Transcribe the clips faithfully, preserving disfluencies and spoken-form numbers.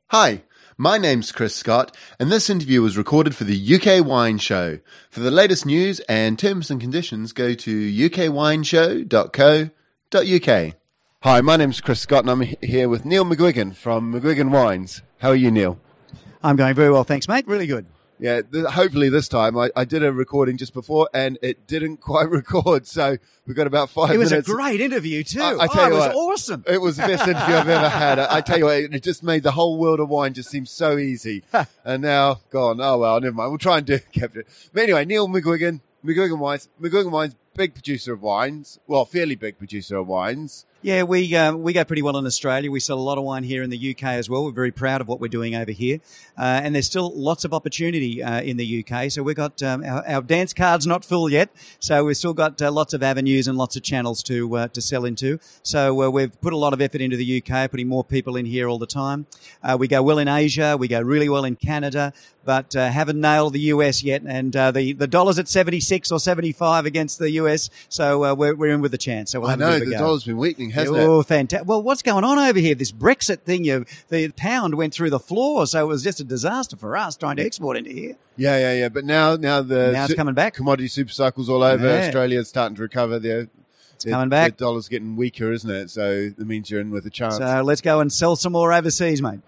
Hi, my name's Chris Scott, and this interview was recorded for the U K Wine Show. For the latest news and terms and conditions, go to u k wine show dot co dot u k. Hi, my name's Chris Scott, and I'm here with Neil McGuigan from McGuigan Wines. How are you, Neil? I'm going very well, thanks, mate. Really good. Yeah, th- hopefully this time. I, I did a recording just before, and it didn't quite record, so we've got about five It was minutes. a great interview, too. I, I tell oh, you it was what, awesome. It was the best interview I've ever had. I, I tell you what, it just made the whole world of wine just seem so easy. And now, gone. Oh, well, never mind. We'll try and do kept it. But anyway, Neil McGuigan, McGuigan Wines. McGuigan Wines, big producer of wines. Well, fairly big producer of wines. Yeah, we uh, we go pretty well in Australia. We sell a lot of wine here in the U K as well. We're very proud of what we're doing over here. Uh, and there's still lots of opportunity uh, in the U K. So we've got um, our, our dance card's not full yet. So we've still got uh, lots of avenues and lots of channels to uh, to sell into. So uh, we've put a lot of effort into the U K, putting more people in here all the time. Uh, we go well in Asia. We go really well in Canada. But uh, haven't nailed the U S yet. And uh, the, the dollar's at seventy-six or seventy-five against the U S. So uh, we're, we're in with the chance. So we'll I have know, a bit of a the go. dollar's been weakening, hasn't oh, it? fantastic. Well, what's going on over here? This Brexit thing, you, the pound went through the floor, so it was just a disaster for us trying to export into here. Yeah, yeah, yeah. But now, now the Now it's coming back. commodity super cycles all over. Yeah. Australia's starting to recover. Their, It's coming back. The dollar's getting weaker, isn't it? So that means you're in with a chance. So let's go and sell some more overseas, mate.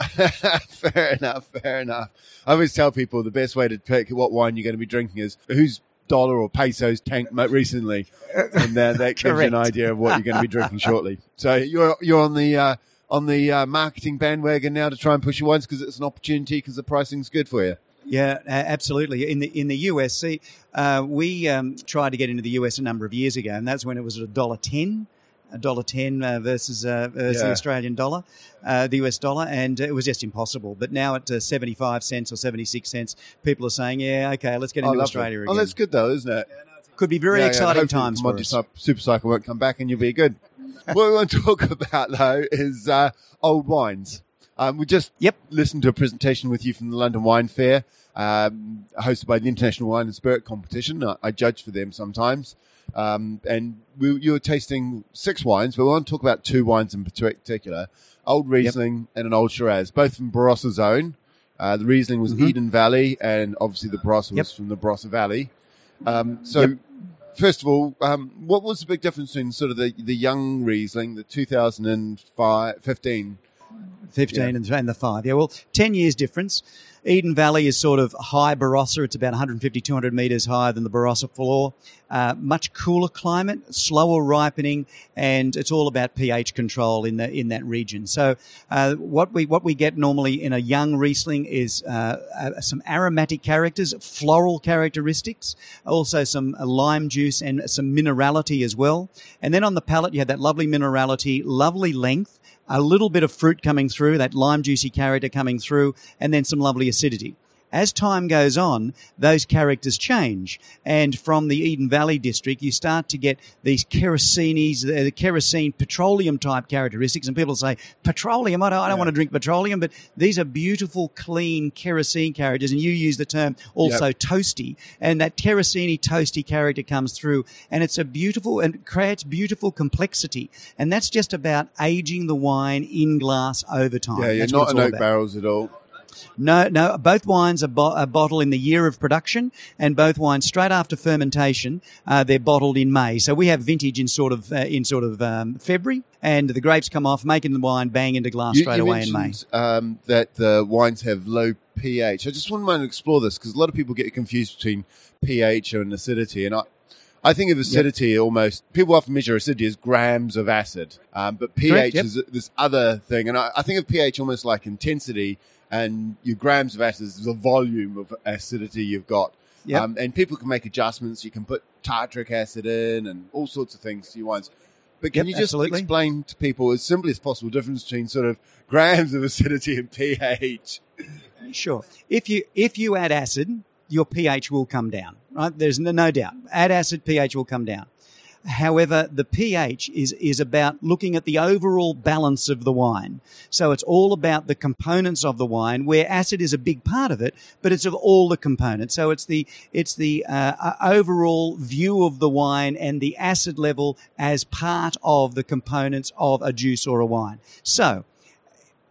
Fair enough, fair enough. I always tell people the best way to pick what wine you're going to be drinking is whose dollar or pesos tanked mo- recently, and uh, that gives you an Correct. idea of what you're going to be drinking shortly. So you're you're on the uh, on the uh, marketing bandwagon now to try and push your wines because it's an opportunity because the pricing's good for you. Yeah, a- absolutely. In the in the U S, see, uh, we um, tried to get into the U S a number of years ago, and that's when it was at a dollar ten. A dollar ten uh, versus, uh, versus Yeah. the Australian dollar, uh, the U S dollar, and it was just impossible. But now at uh, seventy-five cents or seventy-six cents, people are saying, yeah, okay, let's get I into love Australia it. again. Oh, that's good though, isn't it? Could be very Yeah, yeah, exciting hopefully times the for commodity us. type super cycle won't come back and you'll be good. What we want to talk about though is uh, old wines. Um, we just Yep. listened to a presentation with you from the London Wine Fair, um, hosted by the International Wine and Spirit Competition. I, I judge for them sometimes. Um, and we, you were tasting six wines, but we want to talk about two wines in particular, Old Riesling and an Old Shiraz, both from Barossa Zone. Uh, the Riesling was Mhm. Eden Valley, and obviously the Barossa was Yep. from the Barossa Valley. Um, so, Yep. first of all, um, what was the big difference between sort of the, the young Riesling, the two thousand fifteen? fifteen Yeah. and, and the five. Yeah, well, ten years difference. Eden Valley is sort of high Barossa. It's about one fifty, two hundred metres higher than the Barossa floor. Uh, much cooler climate, slower ripening, and it's all about pH control in the in that region. So uh, what we what we get normally in a young Riesling is uh, uh, some aromatic characters, floral characteristics, also some uh, lime juice and some minerality as well. And then on the palate, you have that lovely minerality, lovely length, a little bit of fruit coming through, that lime juicy character coming through, and then some lovely acidity. As time goes on, those characters change. And from the Eden Valley district, you start to get these kerosines, the kerosene petroleum type characteristics. And people say, petroleum? I don't, I don't Yeah. want to drink petroleum, but these are beautiful, clean kerosene characters. And you use the term also Yep. toasty. And that kerosene toasty character comes through. And it's a beautiful, and creates beautiful complexity. And that's just about aging the wine in glass over time. Yeah, you're That's what not it's in all oak about. barrels at all. No, no. Both wines are, bo- are bottled in the year of production, and both wines straight after fermentation, uh, they're bottled in May. So we have vintage in sort of uh, in sort of um, February, and the grapes come off, making the wine bang into glass You, straight you away in May. mentioned um, that the wines have low pH. I just wouldn't mind to explore this because a lot of people get confused between pH and acidity, and I. I think of acidity almost, people often measure acidity as grams of acid, um, but pH Correct, yep. is this other thing. And I, I think of pH almost like intensity, and your grams of acid is the volume of acidity you've got. Yep. Um, and people can make adjustments. You can put tartaric acid in and all sorts of things to your wines. But can Yep, you just absolutely. explain to people as simply as possible the difference between sort of grams of acidity and pH? Sure. If you if you add acid, your pH will come down, right? There's no, no doubt. Add acid, pH will come down. However, the pH is, is about looking at the overall balance of the wine. So it's all about the components of the wine, where acid is a big part of it, but it's of all the components. So it's the, it's the uh, overall view of the wine and the acid level as part of the components of a juice or a wine. So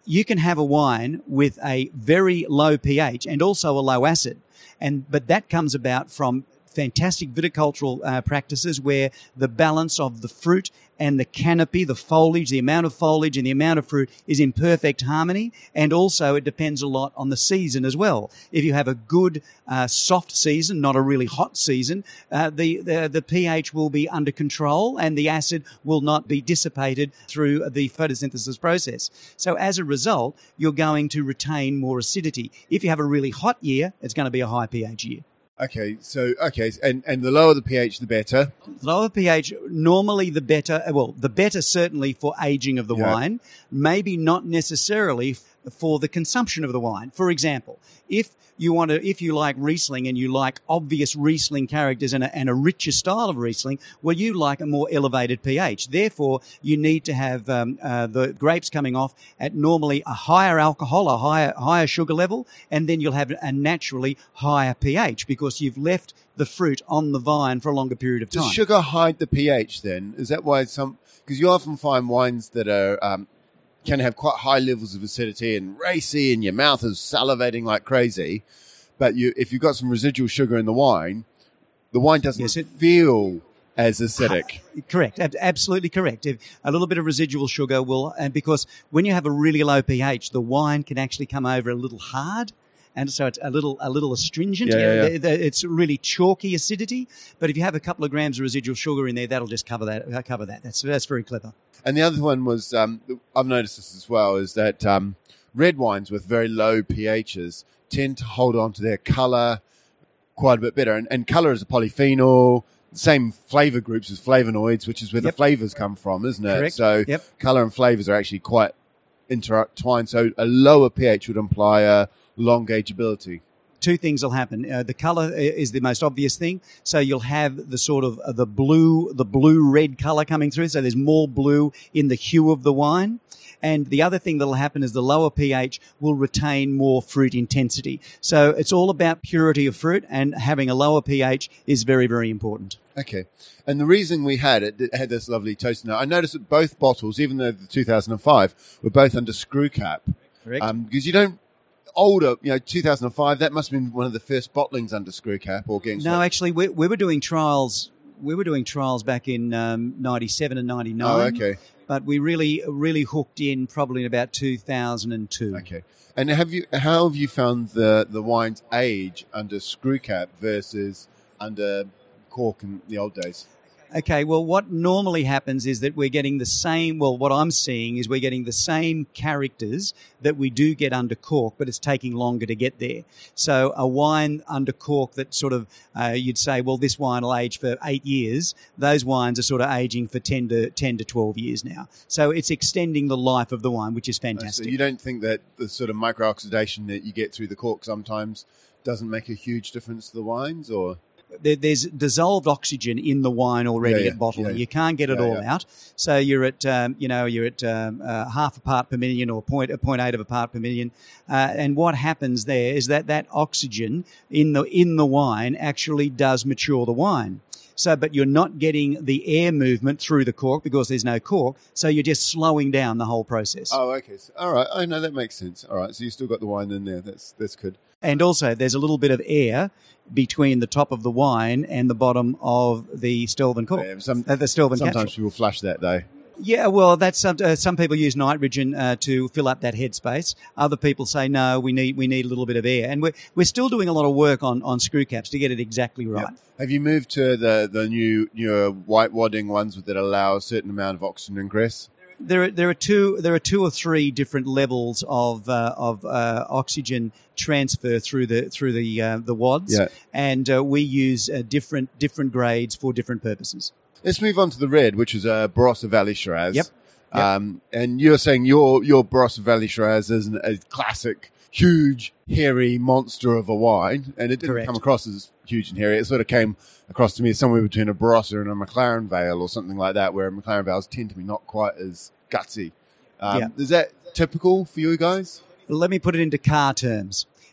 you can have a wine with a very low pH and also a low acid. And but that comes about from fantastic viticultural uh, practices where the balance of the fruit and the canopy, the foliage, the amount of foliage and the amount of fruit is in perfect harmony. And also it depends a lot on the season as well. If you have a good uh, soft season, not a really hot season, uh, the, the the pH will be under control and the acid will not be dissipated through the photosynthesis process. So as a result, you're going to retain more acidity. If you have a really hot year, it's going to be a high pH year. Okay, so, okay, and, and the lower the pH, the better. Lower pH, normally the better, well, the better certainly for aging of the Yeah. wine, maybe not necessarily for the consumption of the wine. For example, if you want to, if you like Riesling and you like obvious Riesling characters and a, and a richer style of Riesling, well, you like a more elevated pH. Therefore, you need to have um, uh, the grapes coming off at normally a higher alcohol, a higher higher sugar level, and then you'll have a naturally higher pH because you've left the fruit on the vine for a longer period of time. Does sugar hide the pH then? Is that why some, because you often find wines that are, um, can have quite high levels of acidity and racy and your mouth is salivating like crazy. But you, if you've got some residual sugar in the wine, the wine doesn't Yes, it- feel as acidic. Correct, ab- absolutely correct. If a little bit of residual sugar will, and because when you have a really low pH, the wine can actually come over a little hard, and so it's a little a little astringent. Yeah, yeah, yeah. The- the- It's really chalky acidity. But if you have a couple of grams of residual sugar in there, that'll just cover that. uh, Cover that. That's that's very clever. And the other one was, um, I've noticed this as well, is that um, red wines with very low pHs tend to hold on to their colour quite a bit better. And, and colour is a polyphenol, same flavour groups as flavonoids, which is where Yep. the flavours come from, isn't it? Correct. So Yep. colour and flavours are actually quite intertwined. So a lower pH would imply a long ageability. Two things will happen. Uh, the color is the most obvious thing. So you'll have the sort of uh, the blue, the blue red color coming through. So there's more blue in the hue of the wine. And the other thing that'll happen is the lower pH will retain more fruit intensity. So it's all about purity of fruit, and having a lower pH is very, very important. Okay. And the reason we had it, it had this lovely toasting note. I noticed that both bottles, even though the two thousand five, were both under screw cap. Correct. Um, because you don't, older, you know, two thousand five, that must have been one of the first bottlings under screw cap or getting. No, actually, we, we were doing trials. We were doing trials back in um, ninety-seven and ninety-nine. Oh, okay. But we really, really hooked in probably in about two thousand two. Okay. And have you, how have you found the, the wines age under screw cap versus under cork in the old days? Okay, well, what normally happens is that we're getting the same, well, what I'm seeing is we're getting the same characters that we do get under cork, but it's taking longer to get there. So a wine under cork that sort of, uh, you'd say, well, this wine will age for eight years. Those wines are sort of aging for ten to twelve years now. So it's extending the life of the wine, which is fantastic. So you don't think that the sort of micro-oxidation that you get through the cork sometimes doesn't make a huge difference to the wines, or? There, there's dissolved oxygen in the wine already Yeah, yeah, at bottling. yeah. You can't get it Yeah, all yeah. out. So you're at, um, you know, you're at um, uh, half a part per million or point, point eight of a part per million. Uh, and what happens there is that that oxygen in the in the wine actually does mature the wine. So, but you're not getting the air movement through the cork because there's no cork. So you're just slowing down the whole process. Oh, okay. So, all right. I know that makes sense. All right. So you still got the wine in there. That's that's good. And also, there's a little bit of air between the top of the wine and the bottom of the Stelvin cork. Yeah, some- uh, the Stelvin Sometimes capsule. people flush that though. Yeah, well, that's some, uh, some people use nitrogen uh, to fill up that headspace. Other people say no, we need we need a little bit of air, and we're we're still doing a lot of work on, on screw caps to get it exactly right. Yep. Have you moved to the the new newer white wadding ones that allow a certain amount of oxygen ingress? There are, there are two there are two or three different levels of uh, of uh, oxygen transfer through the through the uh, the wads, Yeah. and uh, we use uh, different different grades for different purposes. Let's move on to the red, which is a Barossa Valley Shiraz. Yep. Yep. Um, and you're saying your your Barossa Valley Shiraz is an, a classic, huge, hairy monster of a wine, and it didn't Correct. come across as huge and hairy. It sort of came across to me as somewhere between a Barossa and a McLaren Vale or something like that, where McLaren Vales tend to be not quite as gutsy. Um, Yeah. Is that typical for you guys? Let me put it into car terms.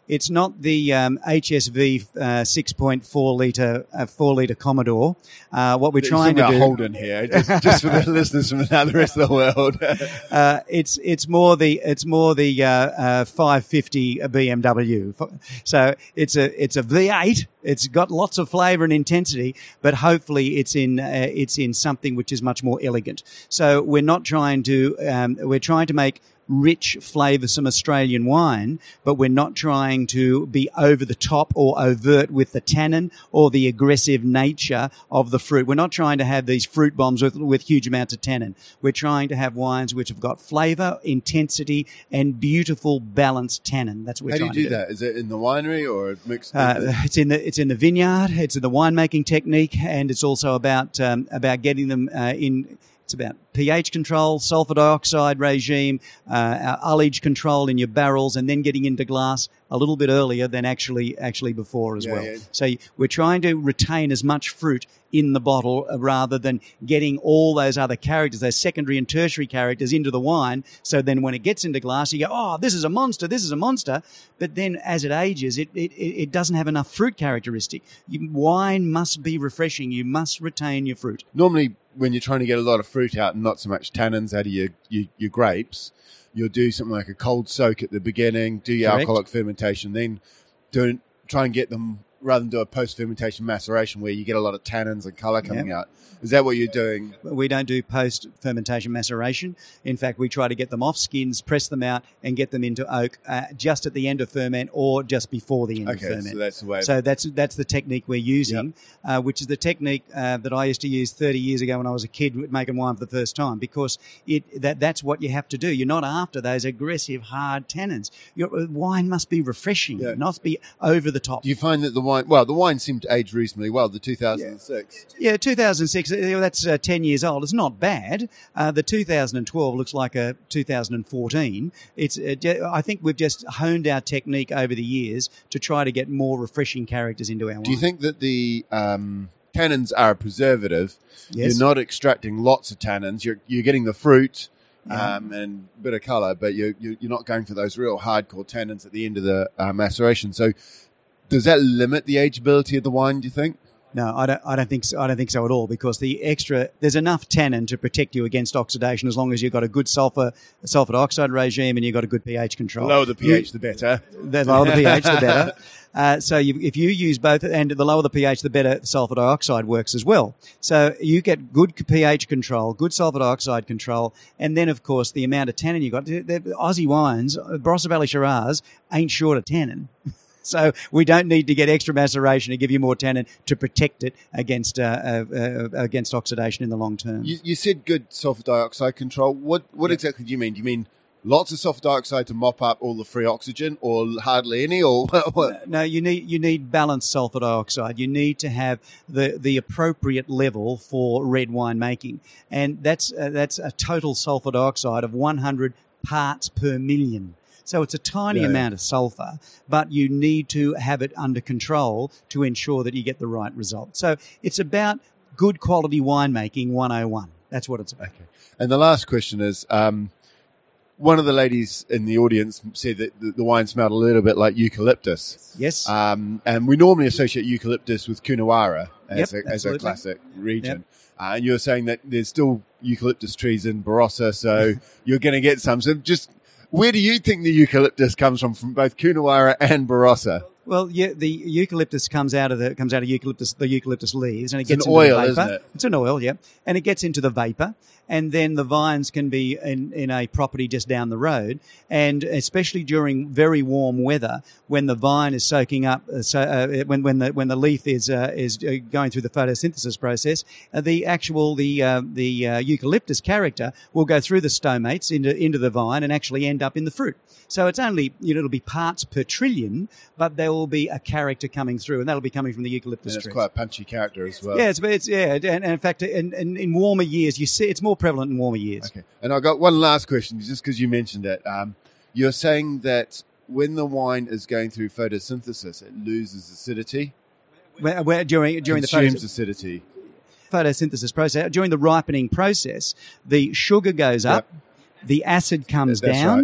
It's not the um, H S V uh, six point four litre uh, four litre Commodore. Uh, what we're trying to do, Holden here, just, just for the listeners from the rest of the world. uh, it's it's more the it's more the uh, uh, five fifty B M W. So it's a it's a V eight. It's got lots of flavour and intensity, but hopefully it's in uh, it's in something which is much more elegant. So we're not trying to um, we're trying to make rich, flavoursome Australian wine, but we're not trying to be over the top or overt with the tannin or the aggressive nature of the fruit. We're not trying to have these fruit bombs with, with huge amounts of tannin. We're trying to have wines which have got flavour, intensity, and beautiful balanced tannin. That's what we're How trying do you do to do. that? Is it in the winery or mixed? Uh, it's in the it's in the vineyard. It's in the winemaking technique, and it's also about um, about getting them uh, in. It's about pH control, sulfur dioxide regime, uh, our ullage control in your barrels, and then getting into glass a little bit earlier than actually actually before as Yeah, well. yeah. So we're trying to retain as much fruit in the bottle uh, rather than getting all those other characters, those secondary and tertiary characters into the wine. So then when it gets into glass, you go, oh, this is a monster, this is a monster. But then as it ages, it, it, it doesn't have enough fruit characteristic. You, wine must be refreshing. You must retain your fruit. Normally, when you're trying to get a lot of fruit out and not so much tannins out of your, your, your grapes, you'll do something like a cold soak at the beginning, do your Correct. alcoholic fermentation, then do, try and get them, rather than do a post-fermentation maceration where you get a lot of tannins and colour coming Yep. out. Is that what you're doing? We don't do post-fermentation maceration. In fact, we try to get them off skins, press them out, and get them into oak uh, just at the end of ferment or just before the end of Okay, ferment. so that's the way. So that's that's the technique we're using, uh, which is the technique uh, that I used to use thirty years ago when I was a kid making wine for the first time, because it that that's what you have to do. You're not after those aggressive, hard tannins. Your wine must be refreshing, Yeah. not be over the top. Do you find that the wine, well, the wine seemed to age reasonably well, the two thousand six. Yeah, two thousand six, uh, that's uh, ten years old. It's not bad. Uh, the two thousand twelve looks like a two thousand fourteen. It's. Uh, ju- I think we've just honed our technique over the years to try to get more refreshing characters into our wine. Do you think that the um, tannins are a preservative? Yes. You're not extracting lots of tannins. You're you're getting the fruit Yeah. um, and a bit of colour, but you're you're you're not going for those real hardcore tannins at the end of the uh, maceration. So, does that limit the ageability of the wine? Do you think? No, I don't. I don't think. So, I don't think so at all. Because the extra, there's enough tannin to protect you against oxidation as long as you've got a good sulfur sulfur dioxide regime and you've got a good pH control. The lower the pH, You- the better. The lower the pH, the better. Uh, so you, if you use both, and the lower the pH, the better sulfur dioxide works as well. So you get good pH control, good sulfur dioxide control, and then, of course, the amount of tannin you got. The, the Aussie wines, Barossa Valley Shiraz, ain't short of tannin. So we don't need to get extra maceration to give you more tannin to protect it against uh, uh, uh, against oxidation in the long term. You, you said good sulfur dioxide control. What what Yeah. exactly do you mean? Do you mean lots of sulfur dioxide to mop up all the free oxygen, or hardly any, or what? No, you need you need balanced sulfur dioxide. You need to have the, the appropriate level for red wine making, and that's uh, that's a total sulfur dioxide of one hundred parts per million. So it's a tiny Yeah, yeah. amount of sulfur, but you need to have it under control to ensure that you get the right result. So it's about good quality winemaking one oh one. That's what it's about. Okay. And the last question is, um, one of the ladies in the audience said that the, the wine smelled a little bit like eucalyptus. Yes. Um, and we normally associate eucalyptus with Coonawarra as, Yep, a, as a absolutely. classic region. Uh, and you're saying that there's still eucalyptus trees in Barossa, so you're going to get some. So just, where do you think the eucalyptus comes from, from both Coonawarra and Barossa? Well, yeah, the eucalyptus comes out of the comes out of eucalyptus the eucalyptus leaves, and it It's gets an into oil, the vapor. isn't it? It's an oil, yeah, and it gets into the vapor, and then the vines can be in, in a property just down the road, and especially during very warm weather when the vine is soaking up, uh, so uh, when when the when the leaf is uh, is uh, going through the photosynthesis process, uh, the actual the uh, the uh, eucalyptus character will go through the stomates into into the vine and actually end up in the fruit. So it's only, you know, it'll be parts per trillion, but there will be a character coming through, and that'll be coming from the eucalyptus And it's trees. quite a punchy character as well. Yeah, it's, it's yeah, and, and in fact, in, in, in warmer years, you see it's more prevalent in warmer years. Okay. And I've got one last question, just because you mentioned it. Um, you're saying that when the wine is going through photosynthesis, it loses acidity, Where, where during during the consumes photos- acidity. photosynthesis process, during the ripening process, the sugar goes up, the acid comes Yeah, that's down, right.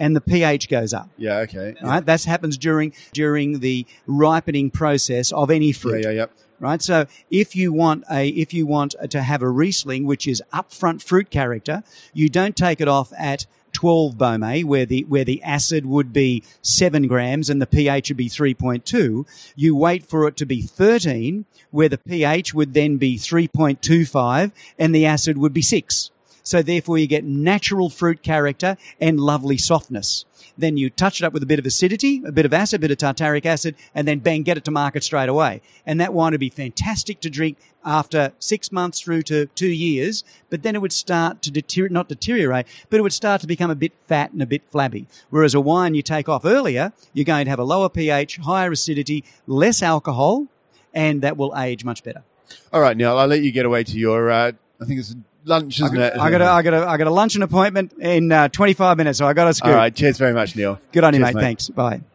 and the pH goes up. Yeah, okay. Right? That happens during during the ripening process of any fruit. Yeah, yeah, yeah. Right. So if you want a if you want to have a Riesling which is upfront fruit character, you don't take it off at twelve Beaumet, where the where the acid would be seven grams and the pH would be three point two. You wait for it to be thirteen, where the pH would then be three point two five and the acid would be six. So therefore you get natural fruit character and lovely softness. Then you touch it up with a bit of acidity, a bit of acid, a bit of tartaric acid, and then bang, get it to market straight away. And that wine would be fantastic to drink after six months through to two years, but then it would start to deteriorate, not deteriorate, but it would start to become a bit fat and a bit flabby. Whereas a wine you take off earlier, you're going to have a lower pH, higher acidity, less alcohol, and that will age much better. All right, Neil, I'll let you get away to your, uh, I think it's lunch, isn't I it? got, I got, a, I got, a, I got a lunch and appointment in uh, twenty-five minutes, so I got to scoot. All right, cheers very much, Neil. Good on you, Cheers, mate. Thanks. Bye.